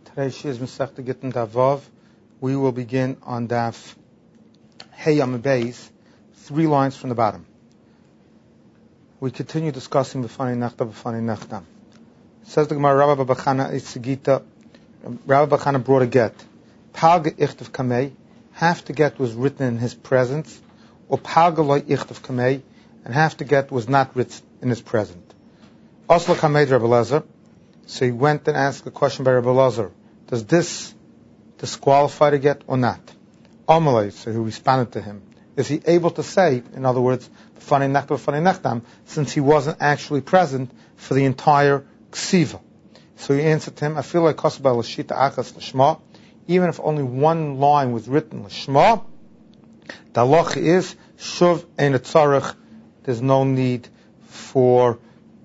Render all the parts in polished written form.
Today she is Masechta Gittin Davav. We will begin on Daf Hey Yamud Beis, 3 lines from the bottom. We continue discussing B'fanei Nechta. Says the Gemara, Rabbi Bachana Itzigita. Rabbi Bachana brought a get. Palga Ichtav Kamei. Half the get was written in his presence, or Palga Loi Ichtav Kamei, and half the get was not written in his presence. Osla Kamei Rabbi Lezer. So he went and asked a question by Rabbi Lezer. Does this disqualify the get or not? Amalei, so he responded to him. Is he able to say, in other words, B'fanei Nechtam, since he wasn't actually present for the entire ksiva? So he answered to him, I feel like Kosba L'shita Achas L'shma, even if only one line was written L'shma, the halacha is, Shuv Ein Tzarech, there's no need for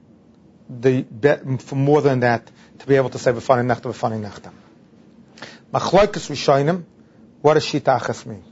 more than that to be able to say B'fanei Nechtam. Machlokes Rishonim, what does Shita Achas mean?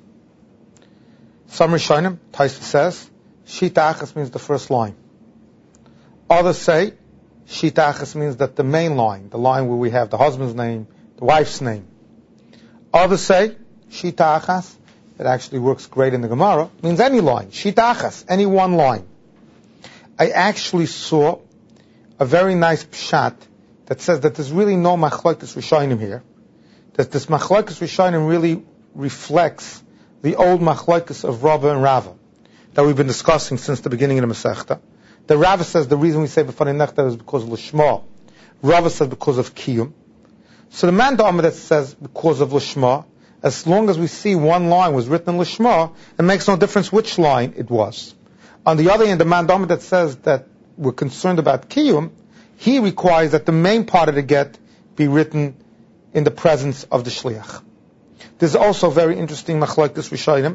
Some Rishonim, Taisa says, Shita Achas means the first line. Others say, Shita Achas means that the main line, the line where we have the husband's name, the wife's name. Others say, Shita Achas, it actually works great in the Gemara, means any line. Shita Achas, any one line. I actually saw a very nice pshat that says that there's really no Machlokes Rishonim here. That this Machlokes Rishonim really reflects the old Machlokes of Rava and Rava that we've been discussing since the beginning of the Masechta. The Rava says the reason we say B'fanei Nechta is because of L'shma. Rava says because of Kiyum. So the man Da'amah that says because of L'shma, as long as we see one line was written in L'shma, it makes no difference which line it was. On the other hand, the man Da'amah that says that we're concerned about Kiyum, he requires that the main part of the get be written in the presence of the shliach. There's also very interesting Machlokes Rishonim.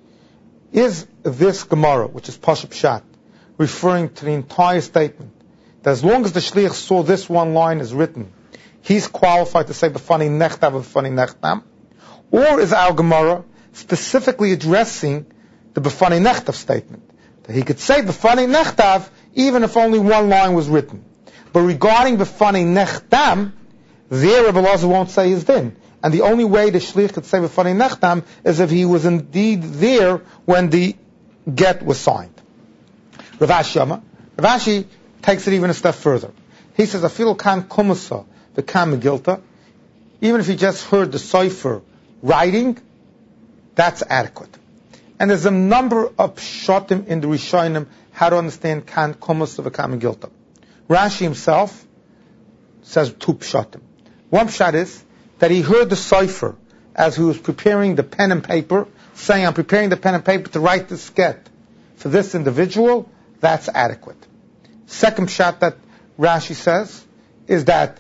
Is this Gemara, which is Pasha Pshat, referring to the entire statement, that as long as the shliach saw this one line is written, he's qualified to say B'fanei Nechtam, or is our Gemara specifically addressing the B'fanei Nechtav statement, that he could say B'fanei Nechtav even if only one line was written? But regarding B'fanei Nechtam, there Rabbi Lezer won't say his din. And the only way the shliach could say B'fanei Nechtam is if he was indeed there when the get was signed. Rav Ashi takes it even a step further. He says, Afilu kan kumasa v'kan megilta, even if he just heard the cipher writing, that's adequate. And there's a number of pshatim in the Rishonim how to understand kan kumasa v'kan megilta. Rashi himself says 2 pshatim. One pshat is that he heard the cipher as he was preparing the pen and paper, saying, I'm preparing the pen and paper to write this get for this individual. That's adequate. Second pshat that Rashi says is that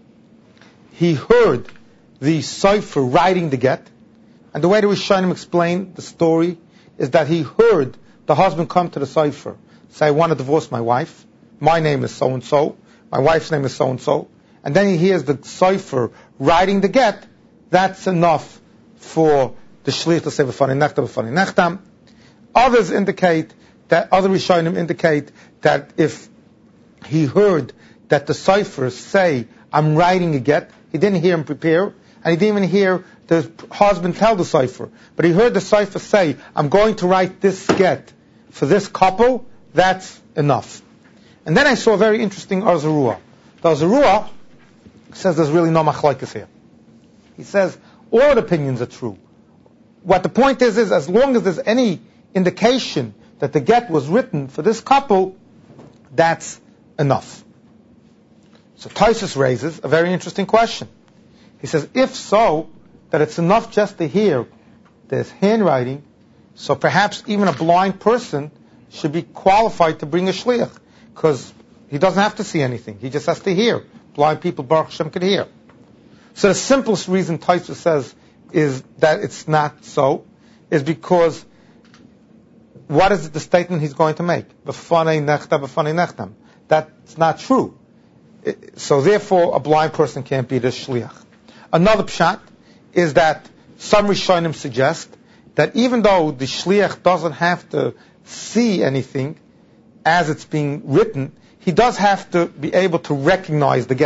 he heard the cipher writing the get, and the way the Rishonim explain the story is that he heard the husband come to the cipher, say, I want to divorce my wife, my name is so-and-so, my wife's name is so-and-so, and then he hears the cipher writing the get. That's enough for the shliach to say B'fanei Nechtam. Others indicate that, other Rishonim indicate that if he heard that the cipher say, I'm writing a get, he didn't hear him prepare, and he didn't even hear the husband tell the cipher, but he heard the cipher say, I'm going to write this get for this couple, that's enough. And then I saw a very interesting Arzarua. The Arzarua says there's really no machlokes here. He says all opinions are true. What the point is as long as there's any indication that the get was written for this couple, that's enough. So Taisus raises a very interesting question. He says, if so, that it's enough just to hear there's handwriting, so perhaps even a blind person should be qualified to bring a shliach, because he doesn't have to see anything. He just has to hear. Blind people, Baruch Hashem, could hear. So the simplest reason Taisa says is that it's not so, is because what is the statement he's going to make? B'fanei Nechtam. That's not true. So therefore, a blind person can't be the shliach. Another pshat is that some Rishonim suggest that even though the shliach doesn't have to see anything as it's being written, he does have to be able to recognize the get.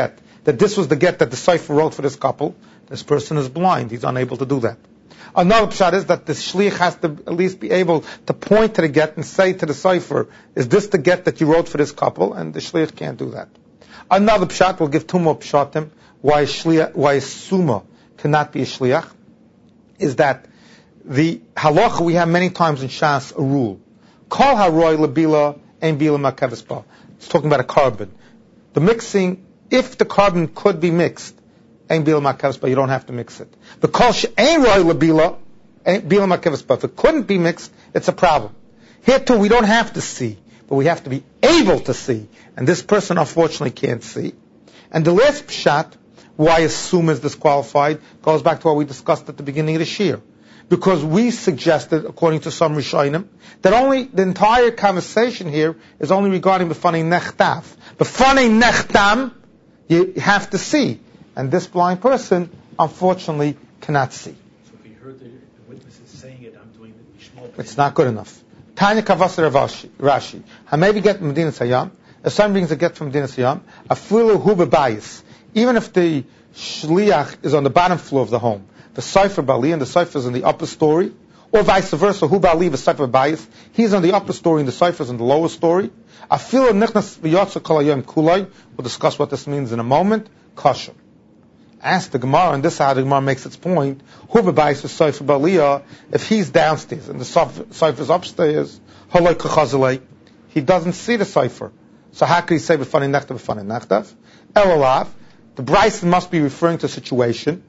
that this was the get that the Sefer wrote for this couple, this person is blind. He's unable to do that. Another pshat is that the shliach has to at least be able to point to the get and say to the Sefer, is this the get that you wrote for this couple? And the shliach can't do that. Another pshat, we'll give two more pshatim, why a summa cannot be a shliach, is that the halacha we have many times in Shas, a rule. Kol haroy lebila ein bila makeves ba. It's talking about a carbon. The mixing, if the carbon could be mixed, ein bila makeves ba, you don't have to mix it. The kol she'ein roy lebila ein bila makeves ba. If it couldn't be mixed, it's a problem. Here too, we don't have to see, but we have to be able to see. And this person unfortunately can't see. And the last pshat, why a summa is disqualified, goes back to what we discussed at the beginning of this year. Because we suggested, according to some Rishonim, that only the entire conversation here is only regarding B'fanei Nechtav. B'fanei Nechtam, you have to see. And this blind person, unfortunately, cannot see. So if he heard the witnesses saying it, I'm doing the Mishmol. It's not good enough. Tanya Kavasar Rashi. Maybe get Medina Sayyam. If someone brings a get from Medina Sayyam, afilu hu bebayis. Even if the shliach is on the bottom floor of the home, the Sefer Bali and the Sefer is in the upper story, or vice versa, Hu Bali the Sefer Bayis, he's on the upper story and the Sefer is in the lower story. Afilu nichnas v'yotza kol hayom kulay. We'll discuss what this means in a moment. Kosher. Ask the Gemara, and this is how the Gemara makes its point. Hu Bayis is Sefer Baliyah. If he's downstairs and the Sefer is upstairs, halay kachazalei, he doesn't see the Sefer. So how could he say b'fanei nechtav? Elalav, the Bryson must be referring to a situation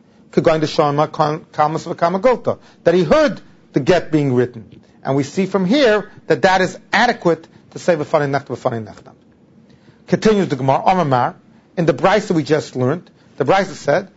that he heard the get being written. And we see from here that that is adequate to say b'fanei nechtam. Continues the Gemara, Amar, in the Brisa we just learned, the Brisa said,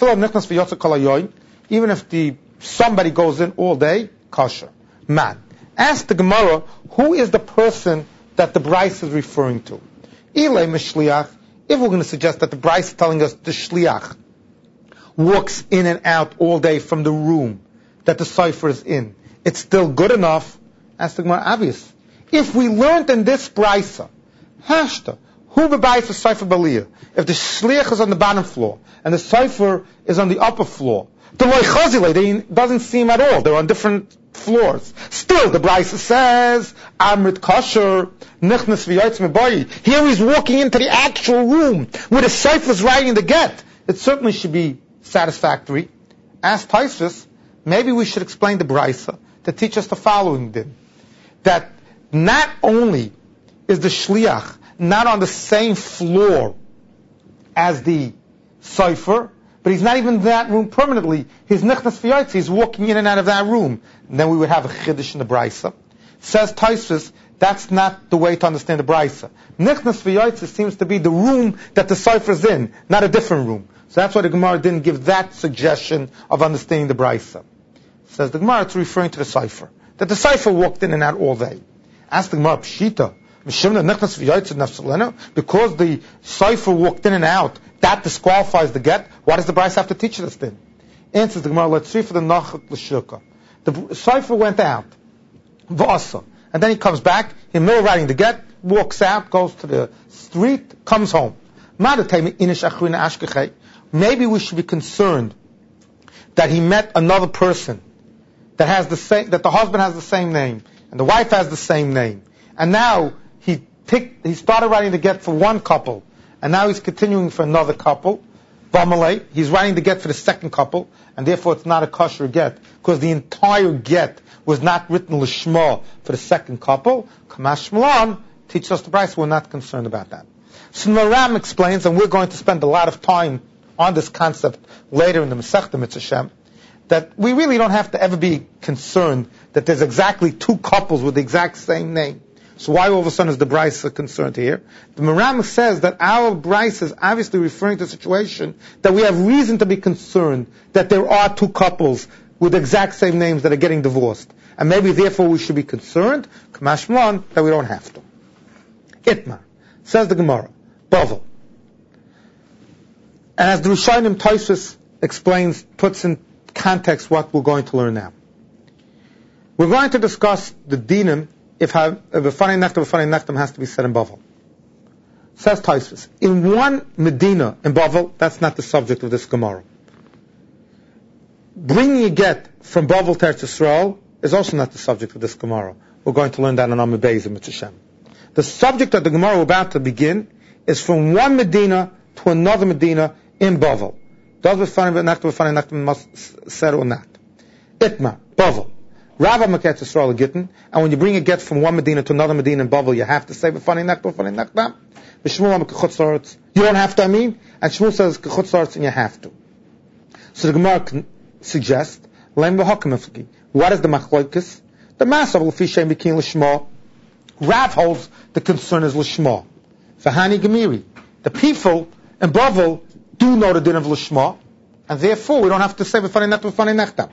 even if somebody goes in all day, kosher. Man. Ask the Gemara, who is the person that the Brisa is referring to? Ilay mishliach, if we're going to suggest that the Brisa is telling us the shliach walks in and out all day from the room that the Sefer is in, it's still good enough. Ask the Gemara, obvious. If we learned in this Brisa, hashta, who bebayis for Sefer Baliyah, if the shliach is on the bottom floor and the Sefer is on the upper floor, the loy chazile doesn't seem at all. They're on different floors. Still, the Brisa says, Amrit kosher, nichnas v'yotz mebayi. Here he's walking into the actual room where the Sefer is writing the get. It certainly should be satisfactory. Ask Tosfos, maybe we should explain the Brisa to teach us the following din. That not only is the shliach not on the same floor as the Sefer, but he's not even in that room permanently. His nichnas v'yotz, he's walking in and out of that room. And then we would have a chiddush in the Brisa. Says Tosfos, that's not the way to understand the Brisa. Nichnas v'yotz seems to be the room that the Sefer is in, not a different room. So that's why the Gemara didn't give that suggestion of understanding the Brisa. Says the Gemara, it's referring to the Sefer. That the Sefer walked in and out all day. Ask the Gemara, Pshita, because the Sefer walked in and out, that disqualifies the get. Why does the Brisa have to teach us then? Answers the Gemara, let's see for the Nachat L'Shirka. The Sefer went out, V'asa, and then he comes back, in the middle of writing the get, walks out, goes to the street, comes home. Maybe we should be concerned that he met another person that has the same, that the husband has the same name and the wife has the same name, and now he started writing the get for one couple, and now he's continuing for another couple. Bamalei, he's writing the get for the second couple, and therefore it's not a kosher get because the entire get was not written lishma for the second couple. Kamash Shmulan teaches us the Brisa. We're not concerned about that. So Maram explains, and we're going to spend a lot of time on this concept later in the Masechta Mitzvah Shem, that we really don't have to ever be concerned that there's exactly two couples with the exact same name. So why all of a sudden is the Brisa concerned here? The Maram says that our Brisa is obviously referring to a situation that we have reason to be concerned that there are two couples with the exact same names that are getting divorced. And maybe therefore we should be concerned, Kamash Shmulan, that we don't have to. Itmar, says the Gemara, Bavel. And as the Rishonim Tosfos explains, puts in context what we're going to learn now. We're going to discuss the dinim if b'fanei nechtam has to be said in Bavel. Says Tosfos, in one Medina in Bavel, that's not the subject of this Gemara. Bringing a get from Bavel to Eretz Yisrael is also not the subject of this Gemara. We're going to learn that in Amud Beis in Mitzvah Shem. The subject of the Gemara we're about to begin is from one Medina to another Medina in Bavel. Does B'fanim must settle on that. Itmar, Bavel. Rava Maket Yisrael Gittin, and when you bring a get from one Medina to another Medina in Bavel, you have to say B'fanim Nachtam. You don't have to, and Shmuel says Kechutz and you have to. So the Gemara suggests, what is the machlokes? The mass of L'fishem Bikin L'shma. Rav holds the concern is L'shma. V'hani Gemiri. The people in Bavel do know the din of L'shma, and therefore we don't have to say B'fanei Nechtam.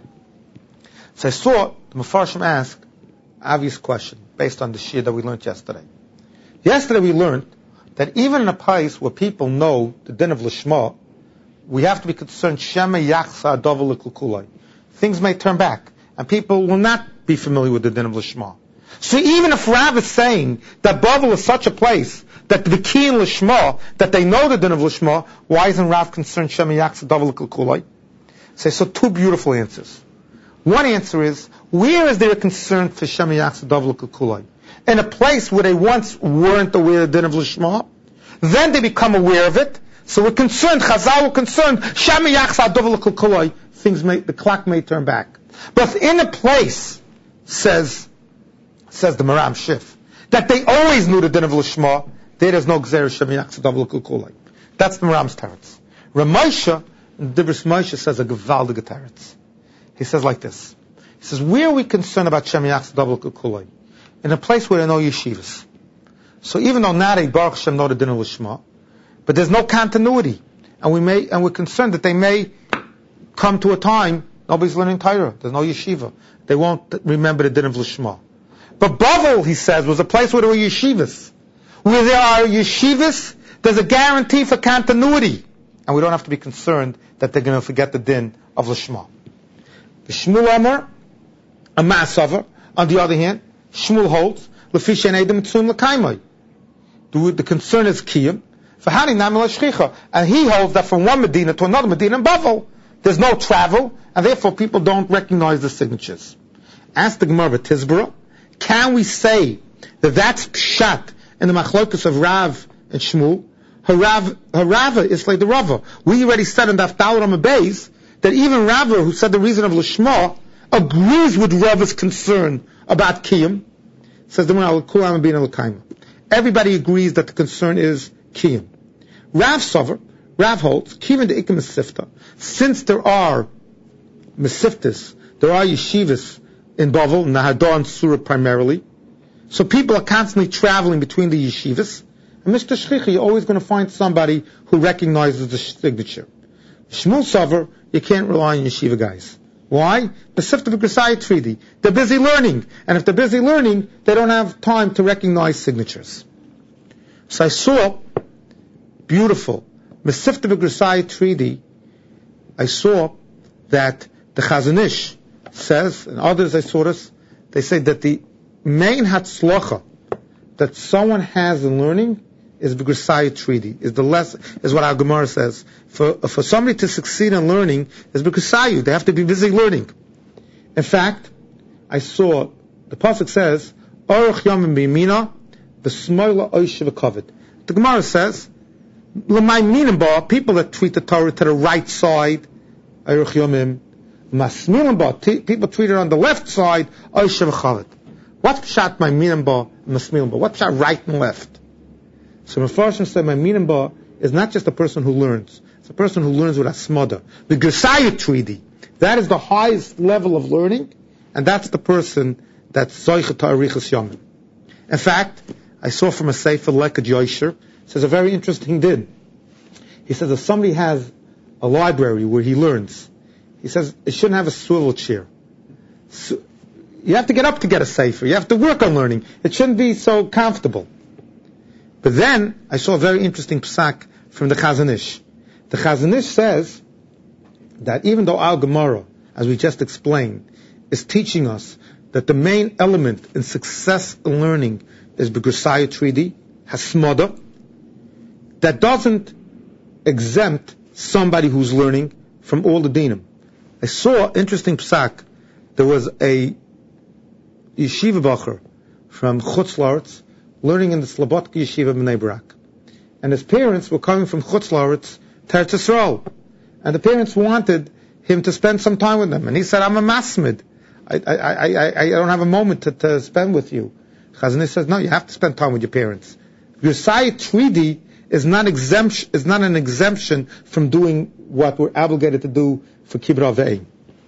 So I saw the Mefarshim ask obvious question based on the shir that we learned yesterday. Yesterday we learned that even in a place where people know the din of L'shma, we have to be concerned Shema Yachsa Adav L'Kulkulai. Things may turn back, and people will not be familiar with the din of L'shma. So even if Rav is saying that Bavel is such a place that the key in L'shma, that they know the din of L'shma, why isn't Rav concerned Shema Yachsa Adav L'Kulkulai? So two beautiful answers. One answer is, where is there a concern for Shema Yachsa Adav L'Kulkulai? In a place where they once weren't aware of the din of L'shma, then they become aware of it. So we're concerned, Chazal were concerned, Shema Yachsa Adav L'Kulkulai, the clock may turn back. But in a place, says the Maram Shif, that they always knew the din of L'shma, there's no Gzera Shema Yachsa Adav L'Kulkulai. That's the Maram's teretz. Ramosha, Dibris Moshe says a gewaldige teretz. He says like this. He says, where are we concerned about Shema Yachsa Adav L'Kulkulai? In a place where there are no yeshivas. So even though now they Baruch Hashem know the din of L'shma, but there's no continuity, and we're concerned that they may come to a time nobody's learning Torah. There's no yeshiva. They won't remember the din of L'shma. But Bavel, he says, was a place where there were yeshivas. Where there are yeshivas, there's a guarantee for continuity, and we don't have to be concerned that they're going to forget the din of L'shma. Shmuel Amar, a Ma'asavar. On the other hand, Shmuel holds L'fishen Edom Tzum L'kaimai. The concern is Kiyum. And he holds that from one Medina to another Medina in Bavel, there's no travel, and therefore people don't recognize the signatures. Ask the Gemara Tizbara, can we say that that's pshat in the machlokes of Rav and Shmuel? Rava is like the Rava. We already said in Daf Daled Amud Beis that even Rava, who said the reason of L'shma, agrees with Rava's concern about Kiyum. Says the Gemara, everybody agrees that the concern is Kiyum. Rav holds, Kiyum de Ikim Mesifta. Since there are Mesiftas, there are yeshivas in Bavel, Nahadar and Surah primarily, so people are constantly traveling between the yeshivas, and Mr. Shchicha, you're always going to find somebody who recognizes the signature. Shmuel Savar, you can't rely on yeshiva guys. Why? Mesifta B'Grasai Treaty. They're busy learning, and if they're busy learning, they don't have time to recognize signatures. So I saw beautiful Mesifta B'Grasai Treaty. I saw that the Chazon Ish says, and others I saw this, they say that the main hatzlacha that someone has in learning is B'Grasai Treaty. Is what our Gemara says. For somebody to succeed in learning is B'Grasai. They have to be busy learning. In fact, I saw the pasuk says, Aruch Yomim B'Yamina V'Smoila Oishe V'Kavod. The Gemara says, L'may Minim Ba, people that treat the Torah to the right side, Aruch Yomim, Masmilim Ba, people treat it on the left side, Oishe V'Kavod. What's pshat my Minim Ba, Masmilim Ba? What's pshat right and left? So Mefarshim said, my Minim Ba is not just a person who learns. It's a person who learns with Asmada. The Gesayah Treaty, that is the highest level of learning, and that's the person that's Zoichet Ta'arichas Yomim. In fact, I saw from a Sefer Lekad Yosher, says a very interesting din. He says if somebody has a library where he learns, he says it shouldn't have a swivel chair. So you have to get up to get a Sefer. You have to work on learning. It shouldn't be so comfortable. But then I saw a very interesting psak from the Chazon Ish. The Chazon Ish says that even though our Gemara, as we just explained, is teaching us that the main element in success in learning is B'Grasai Treaty, Hasmada, that doesn't exempt somebody who's learning from all the dinim. I saw an interesting psak. There was a yeshiva bacher from Chutz La'aretz learning in the Slobodka Yeshiva B'nai Brak. And his parents were coming from Chutz La'aretz to Eretz Yisrael. And the parents wanted him to spend some time with them. And he said, I'm a masmid. I don't have a moment to spend with you. Chazon Ish says, no, you have to spend time with your parents. Your Yosai treaty is not an exemption from doing what we're obligated to do for Kibbur Avei.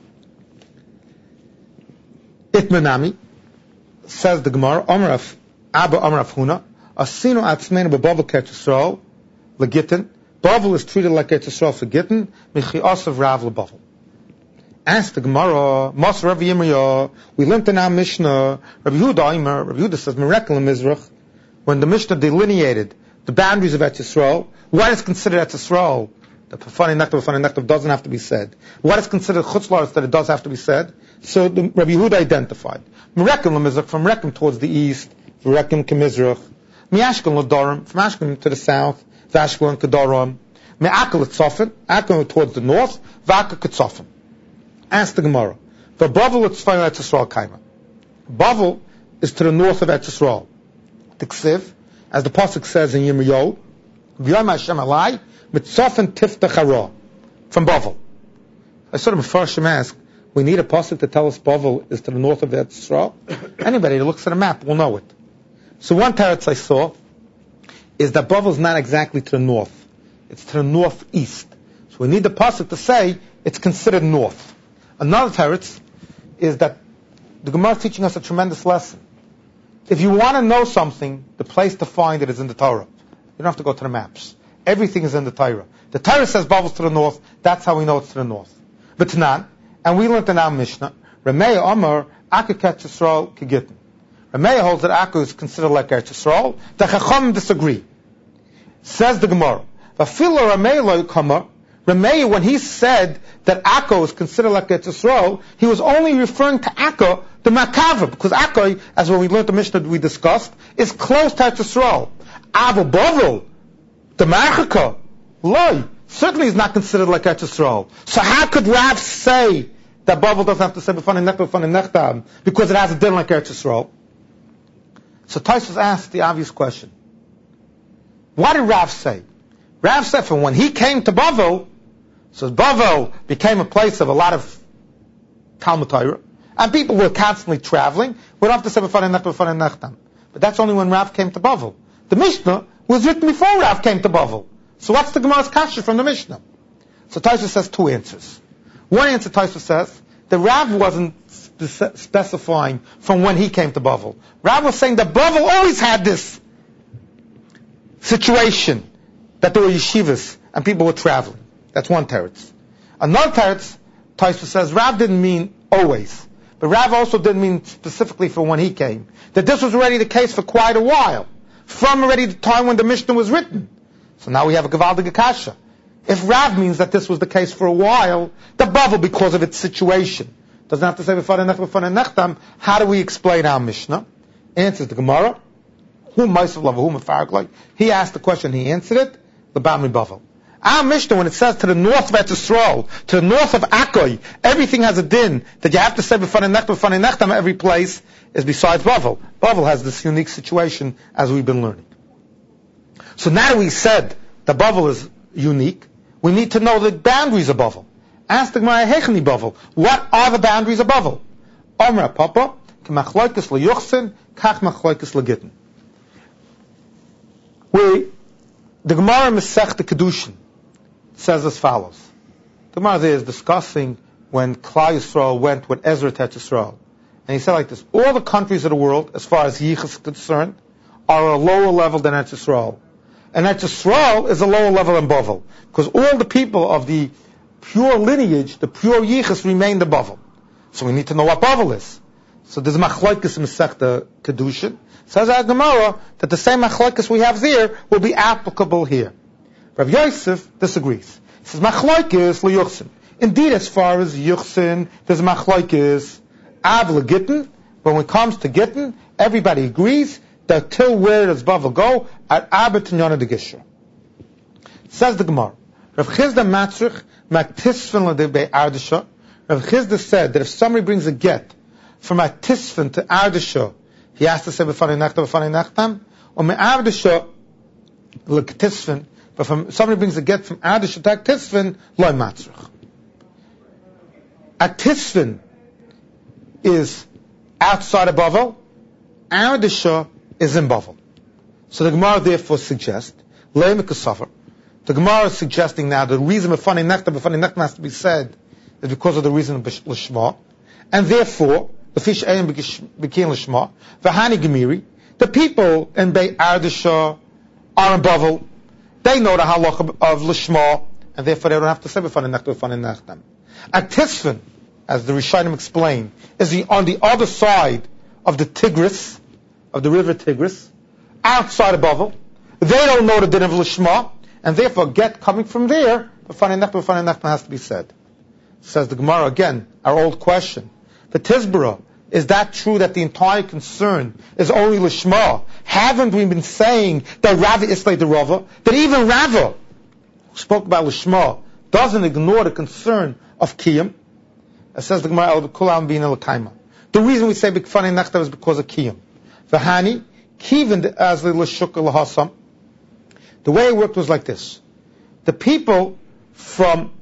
Itmanami, says the Gemara, Amrav Abba Amrav Huna, Asinu Atzmenu B'Bavel K'Eretz Yisrael L'Gittin. Bavel is treated like Eretz Yisrael for Gittin. Michi of Rav LeBavel. Ask the Gemara, Mas Rav Yirmiyah, we learned in our Mishnah, Rabbi Yehuda says, Miracle in Mizrach, when the Mishnah delineated the boundaries of Eretz Yisrael, what is considered Eretz Yisrael? The B'fanei Nechtav doesn't have to be said. What is considered Chutz La'aretz that it does have to be said? So Rabbi Yehuda identified. Miracle in Mizrach, from Rekem towards the east, Rekem to Mizrach, Mi'ashkelon l'Dorim, from Ashkelon to the south, Vashkelon to Dorim, Me'akel Tzofim, Akel towards the north, V'akel Tzofim. Ask the Gemara. The Bavel is Tzfon Eretz Yisrael Kaima. Bavel is to the north of Eretz Yisrael. The Ksiv, as the pasuk says in Yirmiyahu, V'yom Hashem Alai, Mitzofim Tiftach Hara, from Bavel. I sort of first ask, we need a pasuk to tell us Bavel is to the north of Eretz Yisrael? Anybody who looks at a map will know it. So one teretz I saw is that Bavel is not exactly to the north. It's to the northeast. So we need the pasuk to say it's considered north. Another teretz is that the Gemara is teaching us a tremendous lesson. If you want to know something, the place to find it is in the Torah. You don't have to go to the maps. Everything is in the Torah. The Torah says Bavel's to the north. That's how we know it's to the north. But Tanan, and we learned in our Mishnah, Rameya Amar, Akka Eretz Yisrael K'Gittin. Rameya holds that Akka is considered like Eretz Yisrael. The Chacham disagree. Says the Gemara, V'afilo Rameya lo Kamar, Rameya, when he said that Akko is considered like Eretz Yisrael, he was only referring to Akko, the Makava, because Akko, as when we learned the Mishnah we discussed, is close to Eretz Yisrael. Avo Bavel, the Marchaka, Loi, certainly is not considered like Eretz Yisrael. So how could Rav say that Bavel doesn't have to say B'fanei Nechtam, because it has a din like Eretz Yisrael? So Tosfos asked the obvious question. What did Rav say? Rav said from when he came to Bavel, so Bavel became a place of a lot of Talmud Torah, and people were constantly traveling. We don't have to say B'fanei Nechtam. But that's only when Rav came to Bavel. The Mishnah was written before Rav came to Bavel. So what's the Gemara's kasha from the Mishnah? So Tosfos says two answers. One answer, Tosfos says, that Rav wasn't specifying from when he came to Bavel. Rav was saying that Bavel always had this situation that there were yeshivas and people were traveling. That's one teretz. Another teretz, Tosfos says, Rav didn't mean always. But Rav also didn't mean specifically for when he came. That this was already the case for quite a while. From already the time when the Mishnah was written. So now we have a Gevaldige Kasha. If Rav means that this was the case for a while, the Bavel, because of its situation, doesn't have to say B'fanei Nechtam. How do we explain our Mishnah? Answers the Gemara. He asked the question, he answered it. The Bamri Bavel. Our Mishnah, when it says to the north of Eretz Yisrael, to the north of Akkoy, everything has a din that you have to say B'fanei Nechtam every place, is besides Bavel. Bavel has this unique situation as we've been learning. So now that we said that Bavel is unique, we need to know the boundaries of Bavel. Ask the Gemara, Hechani Bavel. What are the boundaries of Bavel? Omer Papa, K'machloikis l'Yuchsin, Kach Machloikis l'Gittin. The Gemara Masechta Kedushin says as follows. The Gemara there is discussing when Klal Yisrael went with Ezra to Eretz Yisrael. And he said like this, all the countries of the world, as far as Yichus is concerned, are a lower level than Eretz Yisrael. And Eretz Yisrael is a lower level than Bavel. Because all the people of the pure lineage, the pure Yichus, remain the Bavel. So we need to know what Bavel is. So there's Machlokes Masechta Kedushin. Says our Gemara that the same Machlokes we have there will be applicable here. Rav Yosef disagrees. He says Machlokes l'Yuchsin. Indeed, as far as Yuchsin, there's Machlokes Av l'Gittin. When it comes to Gittin, everybody agrees that till where does Bavel go? At Abba Tinyana de Gishra. Says the Gemara, Rav Chizda matzrich matisfin l'dei ardisha. Rav Chizda said that if somebody brings a get from atisfin to ardisha, he has to say b'fanei nechtam, or me'ardisha l'ktisfin. But if somebody brings a get from ardisha to atisfin, loy matzrich. Atisfin is outside of Bavel, ardisha is in Bavel. So the Gemara therefore suggests, the Gemara is suggesting now the reason b'fanei nechtam has to be said is because of the reason of l'shma, and therefore the fish ayim became l'shma. V'hani gemiri, the people in Beit Ardisha are in Bavel. They know the halacha of l'shma, and therefore they don't have to say b'fanei nechtam. Atisfin, as the Rishonim explain, is on the other side of the Tigris, of the river Tigris, outside of Bavel. They don't know the din of l'shma, and therefore get coming from there, b'fanei nechtam has to be said. Says the Gemara again, our old question. The Tizbara, is that true that the entire concern is only l'shma? Haven't we been saying that Rava Islay the Rava, that even Rava, who spoke about l'shma, doesn't ignore the concern of Kiyam? It says the Gemara, the reason we say b'fanei nechtam is because of Kiyam. V'hani, kivin as l'shuk l'hasam. The way it worked was like this. The people from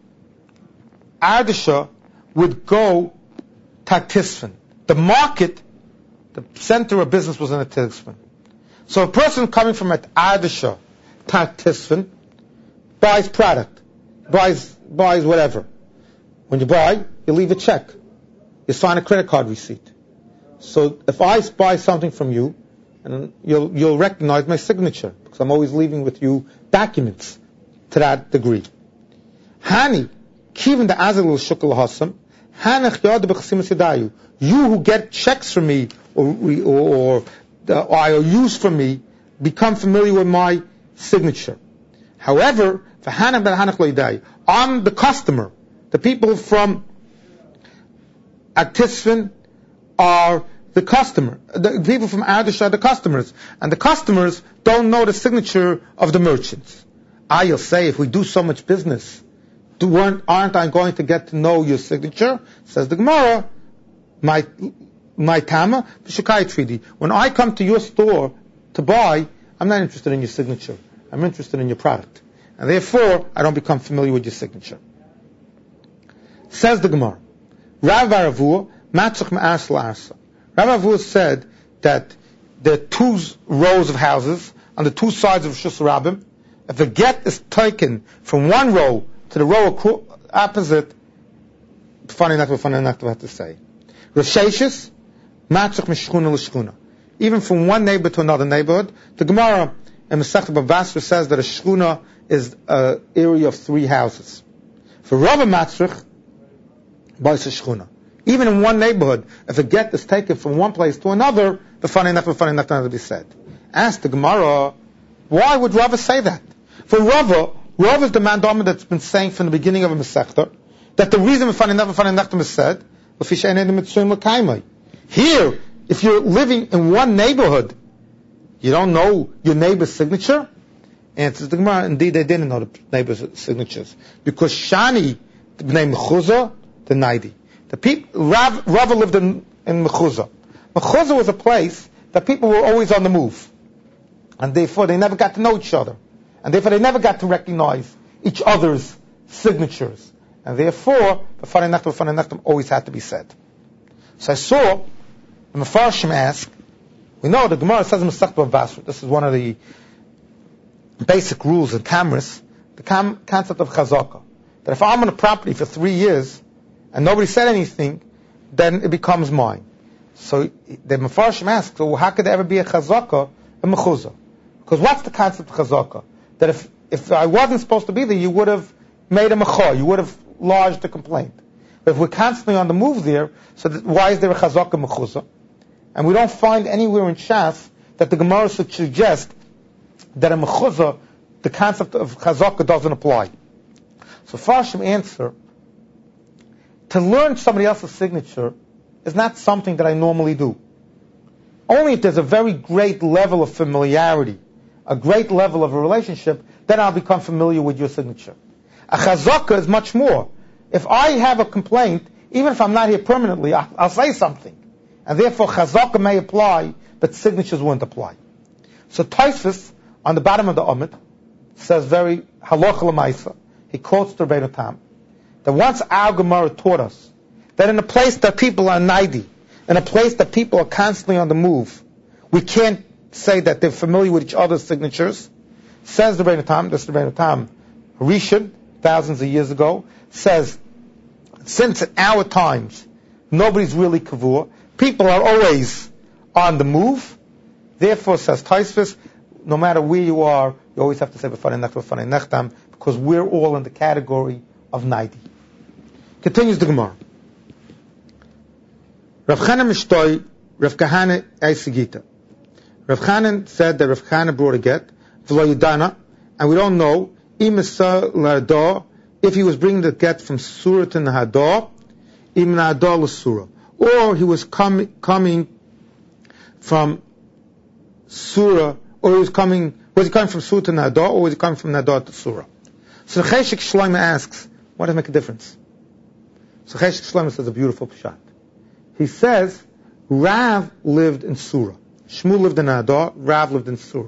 Ardisha would go to Tisfin. The market, the center of business was in a Tisfin. So a person coming from Ardisha to Tisfin buys product, buys whatever. When you buy, you leave a check. You sign a credit card receipt. So if I buy something from you, and you'll recognize my signature, because I'm always leaving with you documents to that degree. Hani, kivin the azalul shukal hasam, hanach yad b'chasimus yadayu. You who get checks from me or IOUs from me become familiar with my signature. However, I'm the customer. The people from Atisfin are the customer. The people from Ardisha are the customers. And the customers don't know the signature of the merchants. You'll say, if we do so much business, aren't I going to get to know your signature? Says the Gemara, my tama, b'shakai treaty. When I come to your store to buy, I'm not interested in your signature. I'm interested in your product. And therefore, I don't become familiar with your signature. Says the Gemara, Rav Aravua, matzach ma'as la'arsa. Rav Aravua said that there are two rows of houses on the two sides of Shus Rabbim. If a get is taken from one row to the row opposite, funny enough, I have to say. Rashashis, matzach mishchuna l'shchuna. Even from one neighbor to another neighborhood, the Gemara in Masechet Bava Basra says that a shchuna is an area of 3 houses. For Rava matzach, buys a shchuna. Even in one neighborhood, if a get is taken from one place to another, the funny enough has to be said. Ask the Gemara, why would Rava say that? For Rava is the mandama that's been saying from the beginning of a Masechta that the reason funny enough is said, here, if you're living in one neighborhood, you don't know your neighbor's signature? Answers the Gemara, indeed they didn't know the neighbor's signatures. Because Shani, the name Mechuzah, the Naidi. The people, Rava lived in Mechuzah. Mechuzah was a place that people were always on the move. And therefore they never got to know each other. And therefore they never got to recognize each other's signatures. And therefore, the B'fanei nechtam always had to be said. So I saw, the Mefarshim ask, we know the Gemara says in Masechet Bava Basra, this is one of the basic rules in Kamris, the concept of chazaka. That if I'm on a property for 3 years, and nobody said anything, then it becomes mine. So the Mefarshim asks, so how could there ever be a chazaka in Mechuzah? Because what's the concept of chazaka? That if I wasn't supposed to be there, you would have made a mechah, you would have lodged a complaint. But if we're constantly on the move there, so why is there a chazaka in Mechuzah? And we don't find anywhere in Shas that the Gemara should suggest that in Mechuzah, the concept of chazaka doesn't apply. So Farshim answer, to learn somebody else's signature is not something that I normally do. Only if there's a very great level of familiarity, a great level of a relationship, then I'll become familiar with your signature. A chazaka is much more. If I have a complaint, even if I'm not here permanently, I'll say something. And therefore chazaka may apply, but signatures won't apply. So Tosfos, on the bottom of the Amud, says very halacha l'maisa. He quotes the Rebbeinu Tam, that once our Gemara taught us that in a place that people are naidi, in a place that people are constantly on the move, we can't say that they're familiar with each other's signatures. Says the Rebbeinu Tam, this is the Rebbeinu Tam Rishon, thousands of years ago, says, since in our times, nobody's really kavur, people are always on the move, therefore, says Tosfos, no matter where you are, you always have to say b'fanei nechtam, b'fanei nechtam, because we're all in the category of naidi. Continues the Gemara. Rav Chanan Mishtoi, Rav Kahana Eisigita. Rav Chanan said that Rav Kahana brought a get, v'lo yidana, and we don't know, imesa l'ador, if he was bringing the get from surah to nahador, im nahador l'surah, or he was coming from surah, or was he coming from surah to nahador, or was he coming from nahador to surah? So the Cheshik Shlomo asks, what does it make a difference? So Cheshik Shlomo says a beautiful pshat. He says, Rav lived in surah. Shmuel lived in nahador, Rav lived in surah.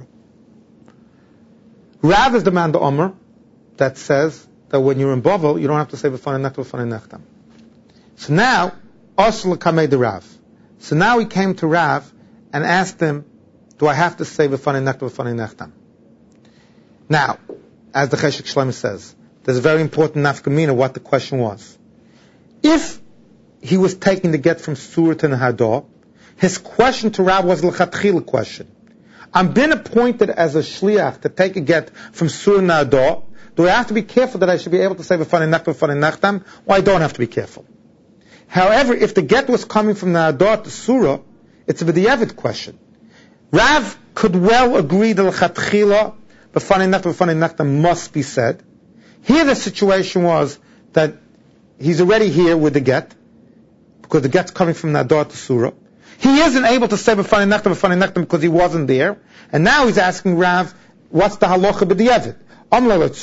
Rav is the man, the Omer, that says that when you're in Bavel, you don't have to say b'fanei nechtam, b'fanei nechtam. So now, Osel kamei de Rav. So now he came to Rav and asked him, do I have to say b'fanei nechtam, b'fanei nechtam? Now, as the Cheshik Shlomo says, there's a very important nafkamina what the question was. If he was taking the get from surah to nahador, his question to Rav was l'chatchila question. I'm been appointed as a shliach to take a get from surah to nahador. Do I have to be careful that I should be able to say b'fanei nechtam, b'fanei nechtam, or I don't have to be careful? However, if the get was coming from nahador to surah, it's a b'diavad question. Rav could well agree that l'chatchila b'fanei nechtam, b'fanei nechtam must be said. Here the situation was that he's already here with the get, because the get's coming from nahador to surah. He isn't able to say b'fanei nechtam because he wasn't there, and now he's asking Rav, what's the halacha b'diavad? So you don't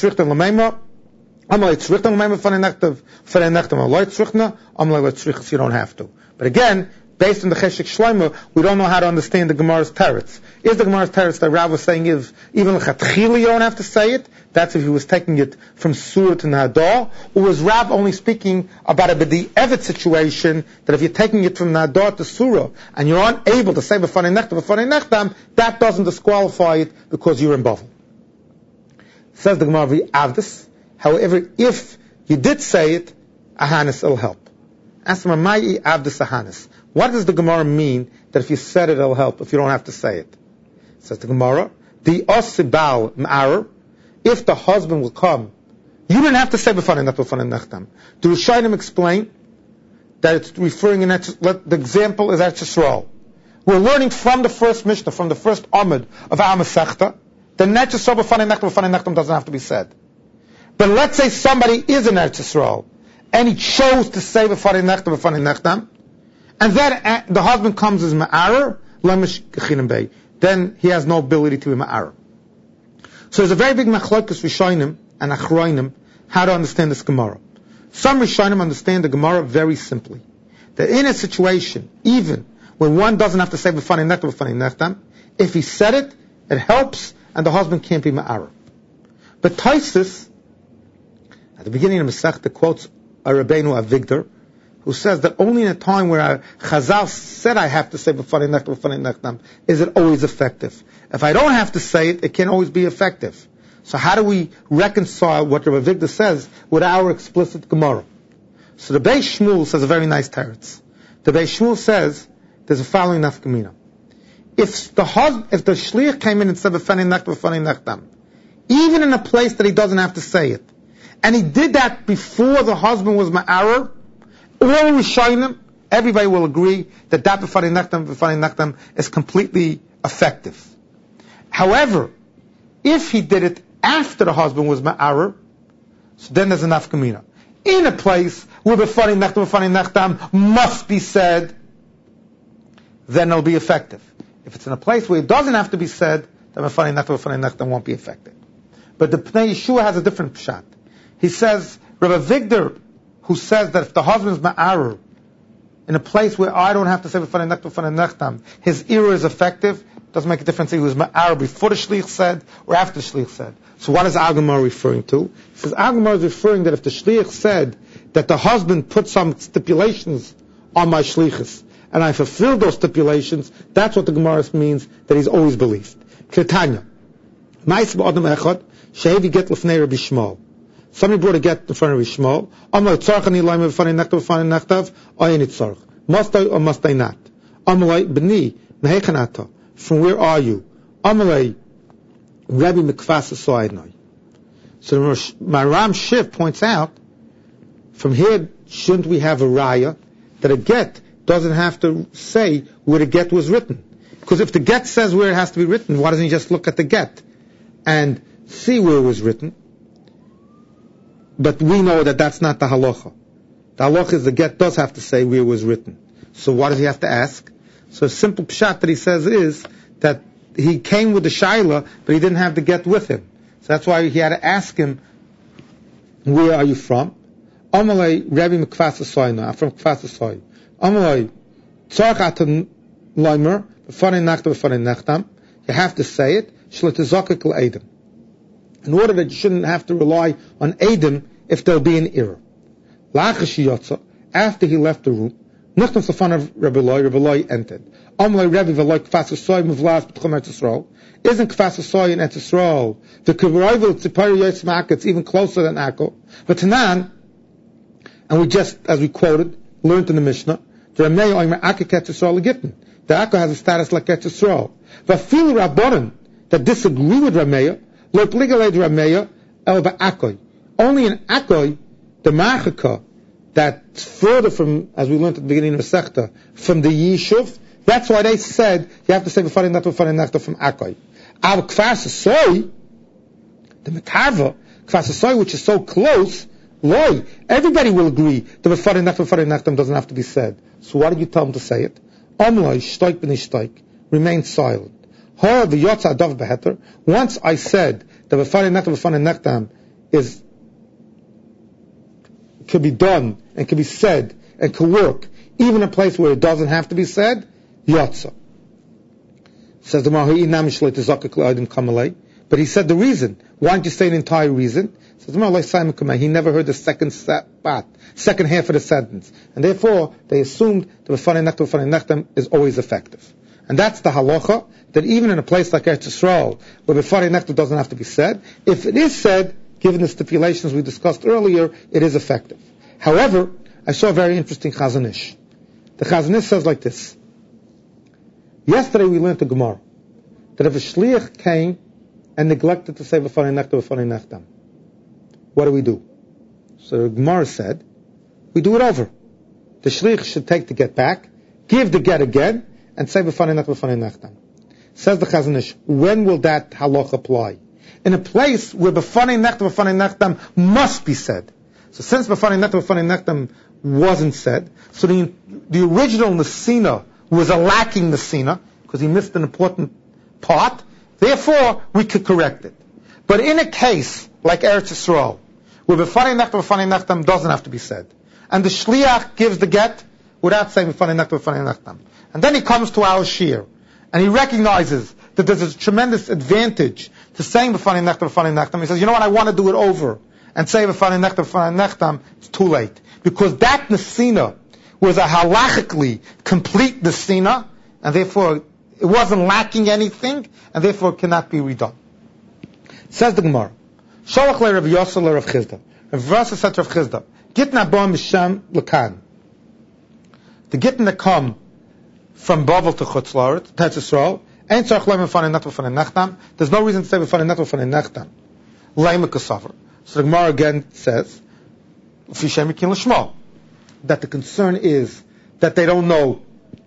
have to. But again, based on the Cheshik Shlomo, we don't know how to understand the Gemara's teretz. Is the Gemara's teretz that Rav was saying if even l'chatchila you don't have to say it? That's if he was taking it from surah to nahador. Or was Rav only speaking about a b'di'evet situation that if you're taking it from nahador to surah and you're unable to say b'fanei nechtam, that doesn't disqualify it because you're in Bavel. Says the Gemara v'avdus. However, if you did say it, ahanis will help. Ask him, "Mai avdus ahanis." What does the Gemara mean that if you said it, it'll help if you don't have to say it? Says the Gemara, the osibal ma'arer. If the husband will come, you didn't have to say b'fanei nechtam. The Rishonim explain that it's referring in the example is Eretz Yisrael. We're learning from the first Mishnah, from the first Amud of our Masechta. The Eretz Yisrael b'fanei nechtam doesn't have to be said. But let's say somebody is in Eretz Yisrael, and he chose to say b'fanei nechtam, and then the husband comes as ma'arer, lemish gechinim bey. Then he has no ability to be ma'arer. So there's a very big machlokes Rishonim and Achronim how to understand this Gemara. Some Rishonim understand the Gemara very simply. That in a situation, even when one doesn't have to say b'fanei nechtam, if he said it, it helps, and the husband can't be ma'arer. But Tosfos, at the beginning of Masechta, quotes a Rabbeinu Avigdor, who says that only in a time where Chazal said I have to say b'fanei nechtam, is it always effective. If I don't have to say it, it can't always be effective. So how do we reconcile what Rabbi Avigdor says with our explicit Gemara? So the Beis Shmuel says a very nice teretz. The Beis Shmuel says there's a following nafkamina. If the shliach came in and said b'fanei nechtam, even in a place that he doesn't have to say it, and he did that before the husband was ma'arer, all Rishonim, everybody will agree that b'fanei nechtam is completely effective. However, if he did it after the husband was ma'arer, so then there's a nafkamina. In a place where b'fanei nechtam must be said, then it'll be effective. If it's in a place where it doesn't have to be said, then b'fanei nechtam won't be effective. But the Pnei Yeshua has a different pshat. He says, Rabbi Vigdor, who says that if the husband's ma'arer, in a place where I don't have to say v'fanei nechtam v'fanei nechtam, his era is effective, doesn't make a difference if he was ma'arer before the shlich said or after the shlich said. So what is Agamar referring to? He says Agamar is referring that if the shlich said that the husband put some stipulations on my shlichus, and I fulfilled those stipulations, that's what the Gemara means, that he's always believed. Ketanya. Ma'is ba'adam echad, shehevi get l'fnei Rabbi Shmuel. Somebody brought a get in front of Rabbi Shmuel. Amalai tzarchani laim v'fanei nechtav v'fanei nechtav, ayin tzarch. Must I or must I not? Amalai b'ni, mehechanata. From where are you? Amalai, Rabbi Mikvas Asoyadnoi. So Maram Shiv points out, from here, shouldn't we have a raya that a get doesn't have to say where the get was written? Because if the get says where it has to be written, why doesn't he just look at the get and see where it was written? But we know that that's not the halacha. The halacha is the get does have to say where it was written. So why does he have to ask? So a simple pshat that he says is that he came with the shaila, but he didn't have the get with him. So that's why he had to ask him, where are you from? Amalei Rabbi Mikvas Asoyna, I'm from Kfas Asoy. Amalei Tzarchatan Leimer, B'fanei Nachtam, B'fanei Nechtam. You have to say it, Shletizokik L'Edem. In order that you shouldn't have to rely on Edom if there'll be an error. Lachash Yotza, after he left the room, Nuchtam Safan of Rabbi Loi entered. Amalei Rabbi V'loi Kfas Asoy Muvlas B'tchum Eretz Yisrael. Isn't Kfas Asoy in Eretz Yisrael? The Kivrayvil Tzipari Yotz Ma'ak, it's even closer than Akko. But Tanan, and we just, as we quoted, learned in the Mishnah, the Rameya Oimer Akka Ketz Yisrael Gittin. The Akka has a status like Ketz Yisrael. V'afil Rabbanan that disagree with Rameya, lo pligalei Rameya el v'Akkoi. Only in Akkoi, the Machaka, that's further from, as we learned at the beginning of the Sechta, from the Yishuv, that's why they said you have to say v'fanei nechta from Akkoi. Our Kfas Asoy, the Mekarva, Kfas Asoy, which is so close, Loi, everybody will agree that v'fanei nechtam doesn't have to be said. So why did you tell him to say it? Omloi, shtoik b'ni shtoik, remain silent. Ha v'yotza adav beheter. Once I said that v'fanei nechtam is could be done and can be said and can work, even in a place where it doesn't have to be said, yotza. Says the Mahui inam shleit zakek le'adim kamalei. But he said the reason. Why don't you say the entire reason? Says the he never heard the second half of the sentence, and therefore they assumed the v'fanei nechtam is always effective. And that's the halacha, that even in a place like Eretz Yisrael, where v'fanei nechtam doesn't have to be said, if it is said, given the stipulations we discussed earlier, it is effective. However, I saw a very interesting Chazon Ish. The Chazon Ish says like this. Yesterday we learned the Gemara, that if a shliach came and neglected to say v'fanei nechtam, what do? So the Gemara said, we do it over. The shliach should take the get back, give the get again, and say v'fanei nechtam. Says the Chazon Ish, when will that halach apply? In a place where v'fanei nechtam must be said. So since v'fanei nechtam wasn't said, so the original Nesina was a lacking Nesina, because he missed an important part, therefore we could correct it. But in a case like Eretz Yisrael, where v'fanei nechtam doesn't have to be said, and the shliach gives the get without saying v'fanei nechtam, and then he comes to our shir, and he recognizes that there's a tremendous advantage to saying v'fanei nechtam. He says, you know what, I want to do it over and say v'fanei nechtam. It's too late, because that nesina was a halachically complete nesina, and therefore it wasn't lacking anything, and therefore it cannot be redone. Says the Gemara, Sholach le Rav Yosef le Rav Chizda. Rav Yosef said to Rav Chizda, Gitna bo misham lekan. The gittin that come from Bavel to Chutz La'aretz, Eretz Yisrael, ain't tzarich leim v'fanei nechtam. There's no reason to say v'fanei nechtam. Leim kasaver. So the Gemara again says, Fishem Yikin L'Shmo, that the concern is that they don't know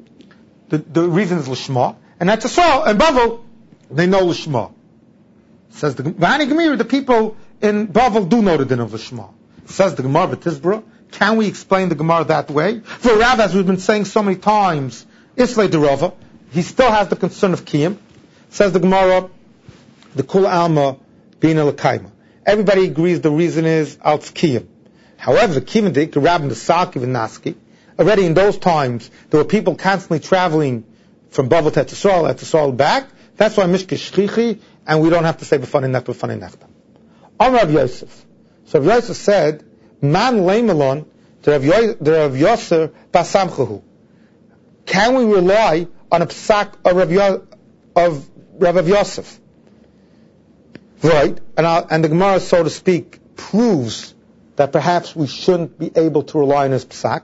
the reason is L'Shmo, and that's Yisrael and Bavel, they know L'Shmo. Says the Gemara, the people in Bavel do know the din of L'Shmo. Says the Gemara B'Tizbra, can we explain the Gemara that way? For Rav, as we've been saying so many times, Islay Derova, he still has the concern of Kiyam. Says the Gemara, the Kul Alma being a lekaima. Everybody agrees the reason is al tzkiyim. However, kivendik, the rabbin, the Salkiv and Naski, already in those times, there were people constantly traveling from Bavel to Etzisrael back. That's why Mishke Shchichi, and we don't have to say B'fanei Nechtam. On Rav Yosef. So Rav Yosef said, Man leimelon, the Rav Yosef basamchahu. Can we rely on a psak of Rav Yosef? Right, and the Gemara, so to speak, proves that perhaps we shouldn't be able to rely on his psak.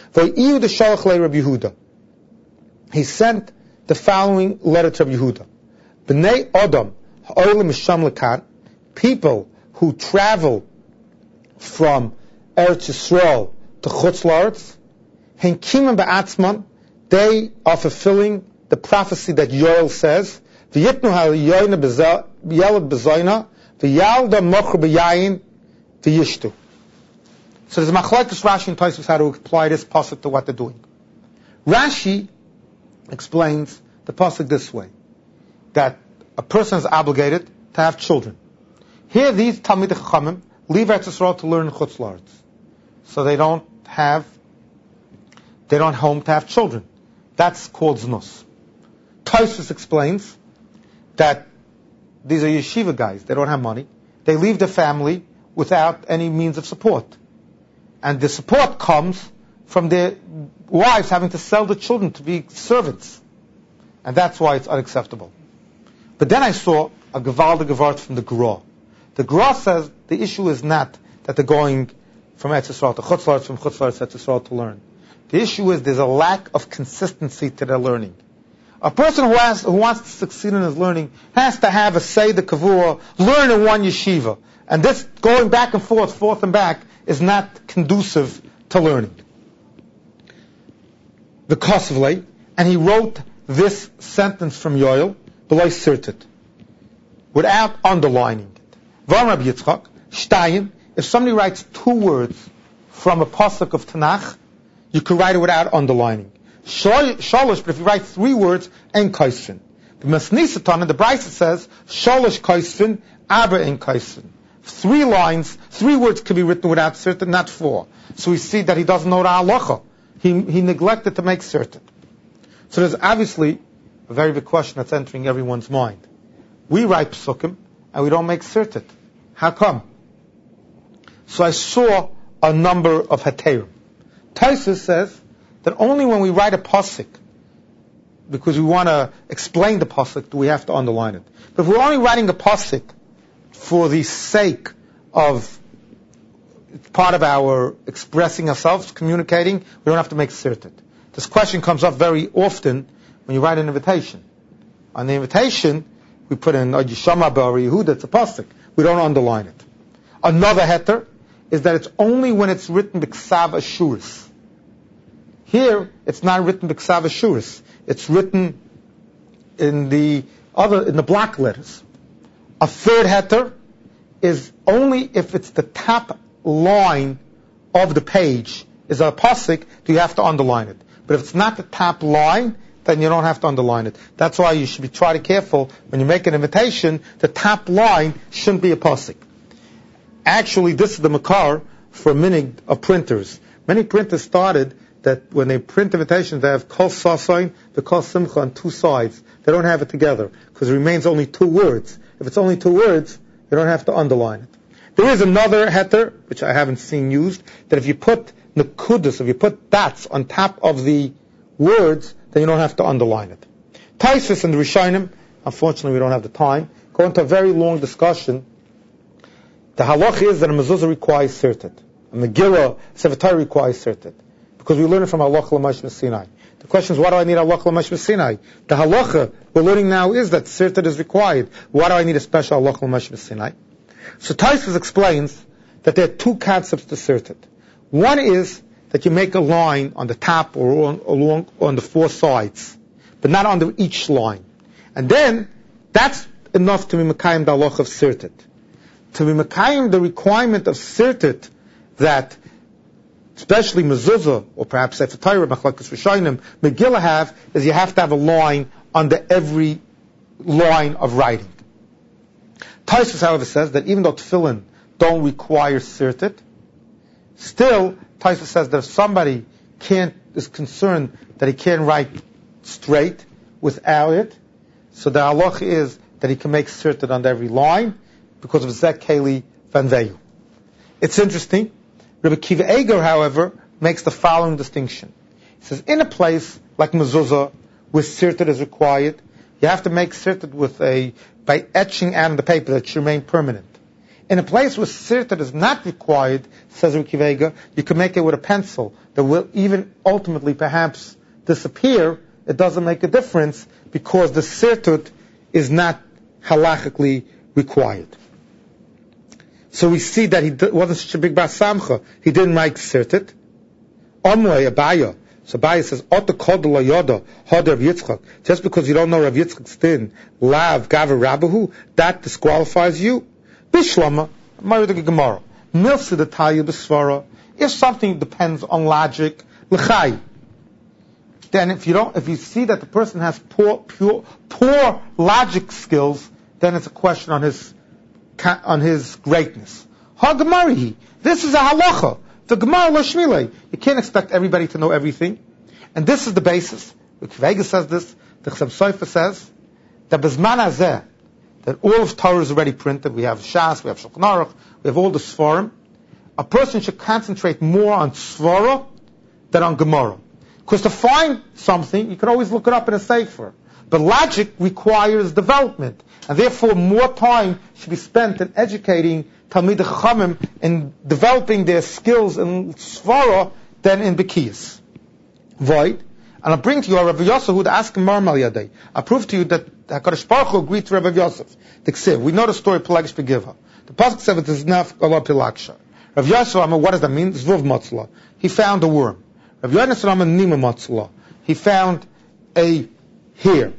He sent the following letter to Rabbi Yehuda. B'nei Adam, ha'olim misham lekan, people who travel from Eretz Yisrael to Chutz La'aretz, henkimim ba'atzman, they are fulfilling the prophecy that Yoel says, v'yitnu ha'yoyna b'yelad b'zoyna, v'yalda mochur b'yayin, v'yishtu. So there's a machlokes Rashi and Tosfos how to apply this pasuk to what they're doing. Rashi explains the pasuk this way, that a person is obligated to have children. Here these Talmidei Chachamim leave Eretz Yisrael to learn Chutz La'aretz. So they don't home to have children. That's called znus. Tosfos explains that these are yeshiva guys, they don't have money. They leave the family without any means of support. And the support comes from their wives having to sell the children to be servants. And that's why it's unacceptable. But then I saw a Gevaldige Gevart from the Gra. The Gra says the issue is not that they're going from Eretz Yisrael to Chutz La'aretz, from Chutz La'aretz to Eretz Yisrael to learn. The issue is there's a lack of consistency to their learning. A person who wants to succeed in his learning has to have a Seder Kavua, learn in one yeshiva. And this going back and forth and back, is not conducive to learning. The Kosovle, and he wrote this sentence from Yoel, below Sirtit, without underlining it. Vam Rabbi Yitzchak, Shtayim, if somebody writes 2 words from a pasuk of Tanakh, you could write it without underlining. Sholosh, but if you write 3 words, en kaisvin. The Masnisatan, the Brisa says, Sholosh kaisvin, aber en kaisvin. 3 lines, 3 words could be written without certain, not 4. So we see that he doesn't know the halacha. He neglected to make certain. So there's obviously a very big question that's entering everyone's mind. We write psukim and we don't make certain. How come? So I saw a number of heterim. Tosfos says that only when we write a pasuk, because we want to explain the pasuk, do we have to underline it. But if we're only writing a pasuk for the sake of part of our expressing ourselves, communicating, we don't have to make certain. This question comes up very often when you write an invitation. On the invitation, we put in Yishama Bar Yehuda, it's a pasuk. We don't underline it. Another heter is that it's only when it's written b'ksav ashuris. Here, it's not written b'ksav ashuris. It's written in the black letters. A third heter is only if it's the top line of the page is a pasuk, do you have to underline it. But if it's not the top line, then you don't have to underline it. That's why you should be try to careful when you make an invitation. The top line shouldn't be a pasuk. Actually, this is the makar for minig of printers. Many printers started that when they print invitations, they have kol sasain, the kol simcha on 2 sides. They don't have it together because it remains only 2 words. If it's only 2 words, you don't have to underline it. There is another heter, which I haven't seen used, that if you put nekudas, if you put dots on top of the words, then you don't have to underline it. Tosfos and the Rishonim, unfortunately we don't have the time, go into a very long discussion. The halach is that a mezuzah requires certit. A Megillah, Sefer Torah requires certit. Because we learn it from halacha l'moshe Sinai. The question is, why do I need halacha l'moshe Sinai? The halacha we're learning now is that certit is required. Why do I need a special halacha l'moshe Sinai? So Tosfos explains that there are 2 concepts to certit. One is that you make a line on the top or along on the 4 sides, but not under each line. And then, that's enough to be mekayim the halacha of certit. To be mekayim the requirement of certit that especially mezuzah, or perhaps Sefer Torah, Machlokes Rishonim, Megillah have, is you have to have a line under every line of writing. Tosfos, however, says that even though tefillin don't require sirtit, still, Tosfos says that if somebody is concerned that he can't write straight without it, so the halacha is that he can make sirtit on every line because of Zek Keli Van Veyu. It's interesting. Rabbi Kiva Eger, however, makes the following distinction. He says, in a place like mezuzah, where sirtit is required, you have to make sirtit by etching out on the paper that should remain permanent. In a place where sirtit is not required, says Rabbi Kiva Eger, you can make it with a pencil that will even ultimately perhaps disappear. It doesn't make a difference because the sirtit is not halachically required. So we see that he wasn't such a big bar samcha. He didn't write sirtit. Omrei Abaya. So Abaya says, Ota kod la yoda had Rav Yitzchak. Just because you don't know Rav Yitzchak's din, lav gaver rabahu, that disqualifies you. Bishlama, Marida Gemara. Milsa the tayu b'svara. If something depends on logic, l'chai. Then if you see that the person has poor logic skills, then it's a question on his greatness. Ha-gemarihi. This is a halacha. The Gemara Lashmile. You can't expect everybody to know everything. And this is the basis. The Kvega says this. The Chsab Sofer says that Bezman Hazeh, that all of Torah is already printed. We have Shas, we have Shulchan Aruch, we have all the Sforim. A person should concentrate more on Svara than on Gemara. Because to find something, you can always look it up in a sefer. But logic requires development. And therefore more time should be spent in educating Talmidei Chachamim in developing their skills in Svara than in Bekiyas. Void. And I'll bring to you a Rabbi Yosef who'd ask him Mar Yadei. I'll prove to you that HaKadosh Baruch Hu agreed to Rabbi Yosef. The Ksiv. We know the story Pelagish Begiva. The Pasuk says it is enough Allah Pilaksha. Rabbi Yosef, what does that mean? Zvuv Matzlah. He found a worm. Rabbi Yonasan Nima Matzlah. He found a hair.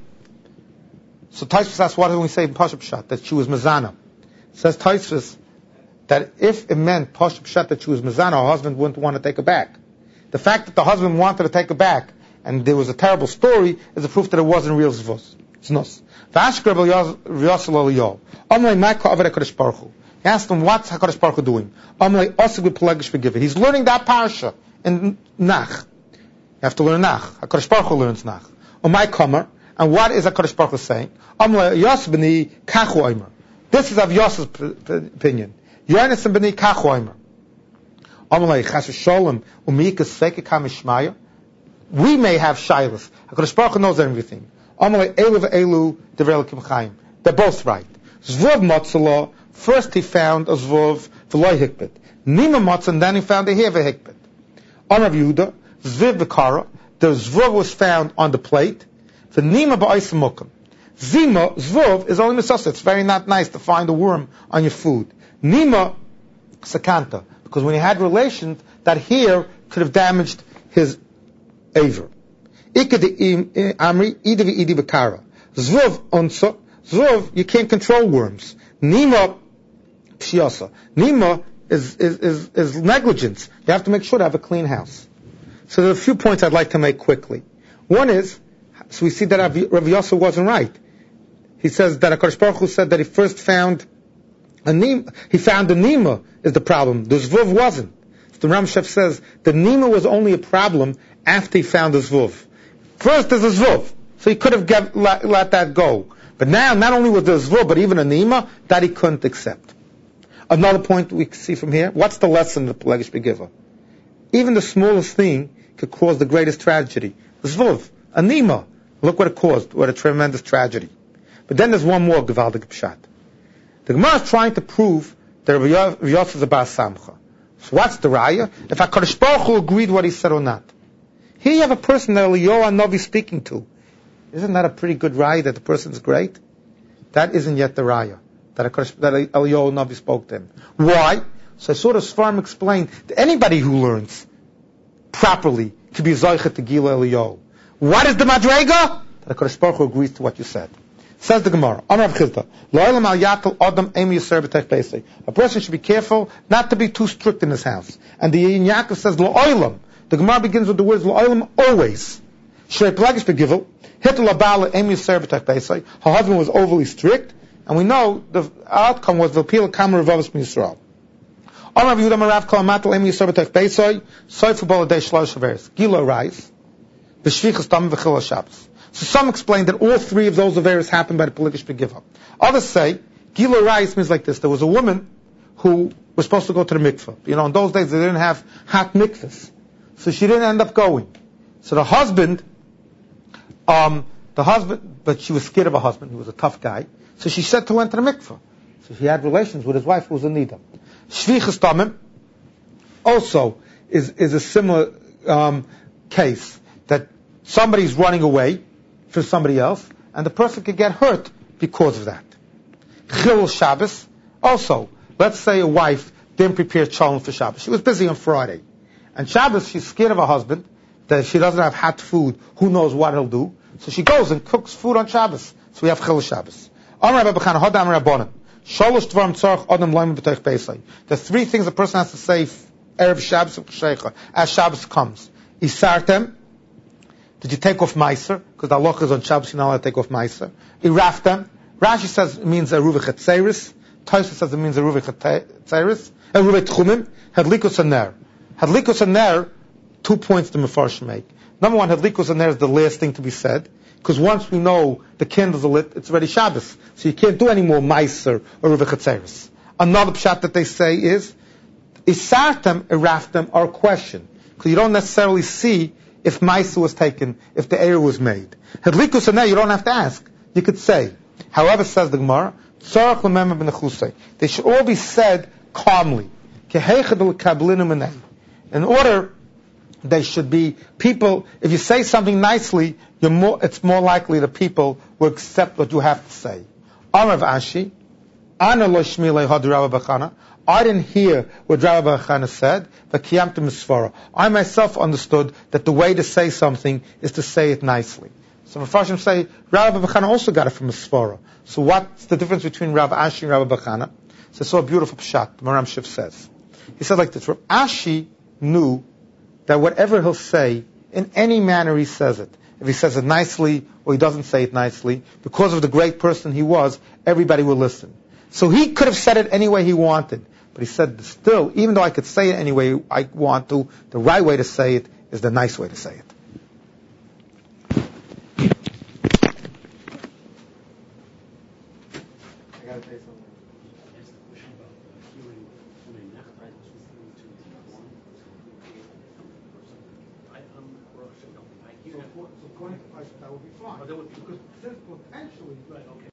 So Tosfos asks, what do we say in Pashup Pshat? That she was Mezana. Says Tosfos that if it meant Pashup Pshat that she was Mezana, her husband wouldn't want to take her back. The fact that the husband wanted to take her back, and there was a terrible story, is a proof that it wasn't real Zvus. It's nos. He asked him, what's HaKadosh Baruch Hu doing? He's learning that parsha in Nach. You have to learn Nach. HaKadosh Baruch Hu learns Nach. And what is HaKadosh Baruch Hu saying? This is of Yosef's opinion. Yonasan b'ni kachu omer. We may have shilas. HaKadosh Baruch Hu knows everything. They're both right. Zvuv Matzala, first he found a Zvuv v'loy hikbet. Nima Matzah, and then he found a hair v'hikbet. Amar Yehuda, Zviv v'kara, the Zvuv was found on the plate. The Nima ba'osim mukim. Zima, Zvuv, is only misasa. It's very not nice to find a worm on your food. Nima, sakanta, because when he had relations, that hair could have damaged his aver. Amri, Idi v'idi b'kara. Zvuv, onsa, Zvuv, you can't control worms. Nima, pshiyasa. Nima is negligence. You have to make sure to have a clean house. So there are a few points I'd like to make quickly. One is, so we see that Rav Yosef wasn't right. He says that HaKadosh Baruch Hu said that he first found a Nima. He found the Nima is the problem. The Zvuv wasn't. The Ramshef says the Nima was only a problem after he found the Zvuv. First there's a Zvuv. So he could have let that go. But now, not only was there a Zvuv, but even a Nima, that he couldn't accept. Another point we see from here, what's the lesson of the Pelagish Begiva? Even the smallest thing could cause the greatest tragedy. Zvuv, a Nima. Look what it caused. What a tremendous tragedy. But then there's one more Gevaldik Pshat. The Gemara is trying to prove that Rav Yosef is a Bar Samcha. So what's the raya? If HaKadosh Baruch Hu agreed what he said or not. Here you have a person that Eliyahu Hanavi is speaking to. Isn't that a pretty good raya that the person is great? That isn't yet the raya. That Eliyahu Hanavi spoke to him. Why? So I sort of Sfarim explained that anybody who learns properly could be Zoichet to Gila Eliyahu. What is the Madrega? That HaKadosh Baruch Hu agrees to what you said. Says the Gemara, Amar Rav Chizda, a person should be careful not to be too strict in his house. And the Yaakov says, La'olam. The Gemara begins with the words, La'olam, always. Her husband was overly strict. And we know the outcome was the Pila Kamer Revavas Yisrael. Amar Yehuda Marav Kol Matal Em Yisrael B'Tech Beisoy Soifu Boladei Shlosh Averes Gilo Rais B'Shvichas Tam V'Chil Shabbos. So some explain that all three of those Averes happened by the political Begiva. Others say Gilo Rais means like this: there was a woman who was supposed to go to the mikveh. In those days they didn't have hot mikvahs, so she didn't end up going. So the husband, but she was scared of her husband. He was a tough guy. So she said to enter the mikveh. So she had relations with his wife who was in Nida. Shvichas Tamim also is a similar case, that somebody's running away for somebody else, and the person could get hurt because of that. Chil Shabbos also. Let's say a wife didn't prepare cholent for Shabbos. She was busy on Friday. And Shabbos, she's scared of her husband, that if she doesn't have hot food, who knows what he'll do. So she goes and cooks food on Shabbos. So we have Chil Shabbos. The three things a person has to say Erev Shabbos as Shabbos comes. Isartem, did you take off Meiser? Because the halacha is on Shabbos, you're not allowed to take off Meiser. Iraftem, Rashi says it means Eruv Chetzeris. Tosfos says it means Eruv Chetzeris. Eruv Tchumim, Hadlikus Aner. Hadlikus Aner, 2 points the Mefarshim make. Number one, Hadlikus Aner is the last thing to be said, because once we know the candles are lit, it's already Shabbos. So you can't do any more Meiser or Eruv Chetzeris. Another pshat that they say is, Isartem, Iraftem are a question, because you don't necessarily see if Meiser was taken, if the air was made. Hadlikus Aner, you don't have to ask. You could say. However, says the Gemara, they should all be said calmly. In order, they should be people, if you say something nicely, it's more likely that people will accept what you have to say. Amar Ashi, Ana lo shmi lehad Rabbi Bachana. I didn't hear what Rabbi Bachana said, but kiyamtu misvara. I myself understood that the way to say something is to say it nicely. So Mepharshim say, Rabbi Bachana also got it from a svara. So what's the difference between Rabbi Ashi and Rabbi Bachana? So it's so a beautiful pshat, Maram Shiv says. He said like this, Rabbi Ashi knew that whatever he'll say, in any manner he says it. If he says it nicely, or he doesn't say it nicely, because of the great person he was, everybody will listen. So he could have said it any way he wanted. But he said, still, even though I could say it any way I want to, the right way to say it is the nice way to say it. That would be fine. Because potentially, right, okay.